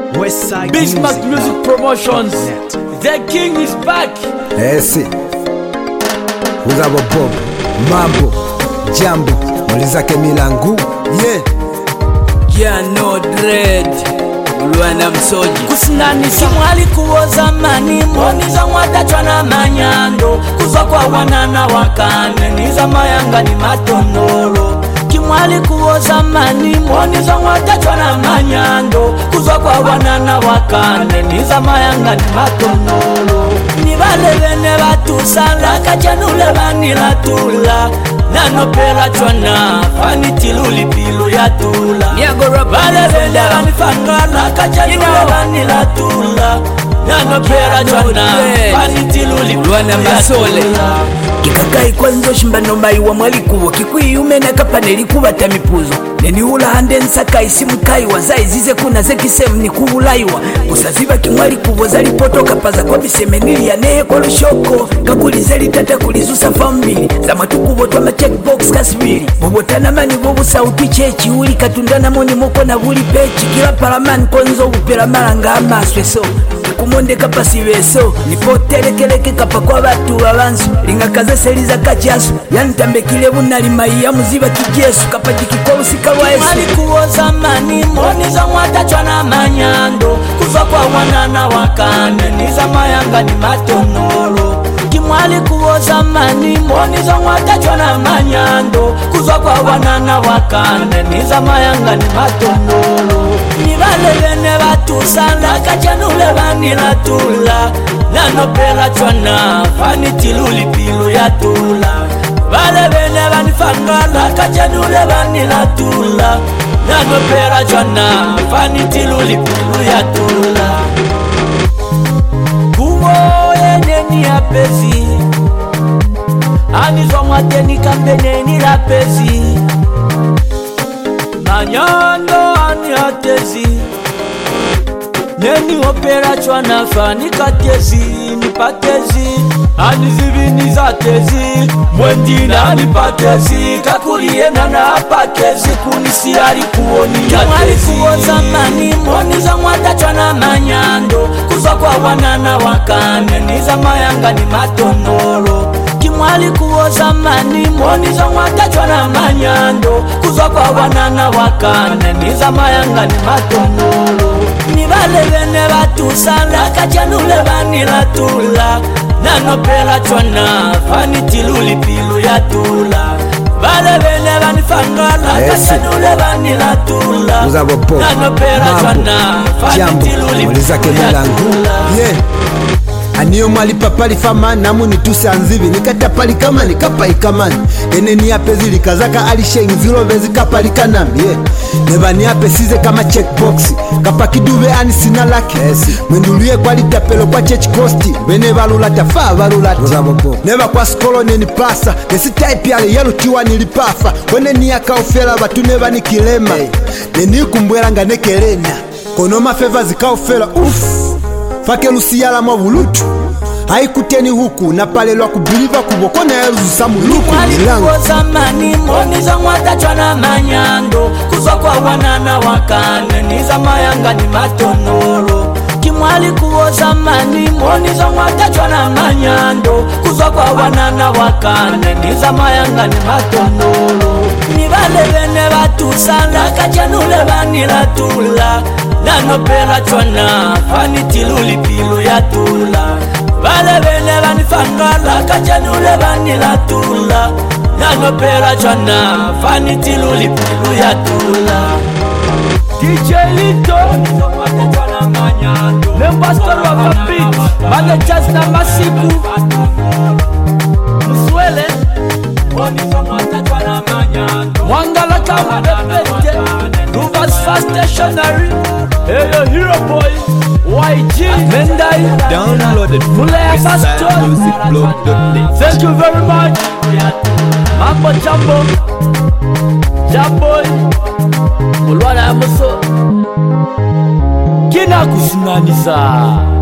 Westside Bismarck Music Promotions. The king is back. Esi Uzabo Bob Mambo Jambo Mulizake Milangu Yeah, no dread Luana Msoji Kusinani simwali kuoza mani Moniza mwatachwa na manyando Kuzwa kwa wanana wakane Niza mayanga ni matonoro Kimwali kuoza mani Moniza mwatachwa na manyando Kuzwa kwa wanana wakane Niza mayanga ni matonoro Nibale vene batusala Kachanule vanila tula Nano pera chwana Fani tiluli pilu ya tula Bale vene vanifangala Kachanule vanila tula Nano pera chwana Fani tiluli pilu ya tula Kikakai kwanzo shimbano mbai wa mwalikuwa Kikuyume na kapaneli kuwa tamipuzo Neni hula hande nsaka isimu kaiwa Zai zize kuna zeki semu ni kuhulaiwa Kusaziva kimwali kuboza lipoto Kapaza kwa bisemenili ya nehe kwa lushoko Kakulizeli tata kulizusa fambili Zama tukubotwa ma checkbox kasibili Bobotana mani bobu sauti chechi Uli katundana moni moko na vuli pechi Kila paramani konzo upera maranga amaswe so Kumonde kapasi veso Nipotelekeleke kapa kwa batu wabansu Linga kaze seliza kachasu Yantambe kilebu nalimayi ya muziba kijesu Kapajiki kwa usika wa esu Kimwali kuoza mani Moniza mwatachwa na manyando Kuzwa kwa wanana wakane Niza mayanga ni matonoro Kimwali kuoza mani Moniza mwatachwa na manyando Kuzwa kwa wanana wakane Niza mayanga ni matonoro Nibale vene batusala Kachanule vanila tula Nano pera chwana Fani tiluli pilu ya tula Bale vene vanifangala Kachanule vanila tula Nano pera chwana Fani tiluli pilu ya tula Kumo neni ya pezi Anizwa mwateni kambeneni la pezi Manyando ani atezi Neni opera chwana fani katezi Nipatezi Anizibini za tezi Mwendina nipatezi Kakuliena na apakezi Kunisiari kuoni ya tezi Kimwali mani Moniza mwatachwa na manyando Kuzwa kwa wanana wakane Niza mayanga ni matonoro Kimwali kuoza mani Moniza mwatachwa na manyando Kuzwa kwa wanana wakane Niza mayanga ni matonoro Nibale vene batusala Kachanule vanila tula Nano pera chwana Fani tiluli pilu ya tula Bale vene vanifangala Kachanule vanila tula Uzabo Bob Nano pera chwana Fani tiluli pilu ya tula Aniyo mwali papali fama namu nituse anzivi Nikatapali kama nikapai kamani Ene ni ape zili kazaka alishengi zilo vezi kapali kanami Neba ni ape size kama checkboxi Kapa kiduwe ani sina laki Mwenduluye kwa litapelo kwa church costi Wene valulata faa valulati Neba kwa skolo neni pasa Nesi type yale yelu tiwa nilipafa Wene ni yaka ufela batu neba ni kilema Neni kumbwela nga nekelena Konoma feva zika ufela Fake lusiyala mwa vulutu Haikuteni huku na pale lwa kubiliva kuboko na eluzu samu luku Kimwali kuoza mani Moniza mwatachwa na manyando Kuzwa kwa wanana wakane Niza mayanga ni matonoro Kimwali kuoza mani Moniza mwatachwa na manyando Kuzwa kwa wanana wakane Niza mayanga ni matonoro Nibale vene batusala Kachanule vanila tula Nano pera chwana Fani tiluli pilu ya tula Bale vene vanifangala Kachanule vanila tula Nano pera chwana Fani tiluli pilu ya tula DJ Lito Lembastor wa Vapit Mane Jazz na Masiku Muswele Wangala kama depete Ruvas Fast Stationary Hey Hero Boy YG Mendai Downloaded Mulea Baston Musicblog.net. Thank you very much Mambo Jambo Jamboy Mulwana ya Muso Kina kusinaniza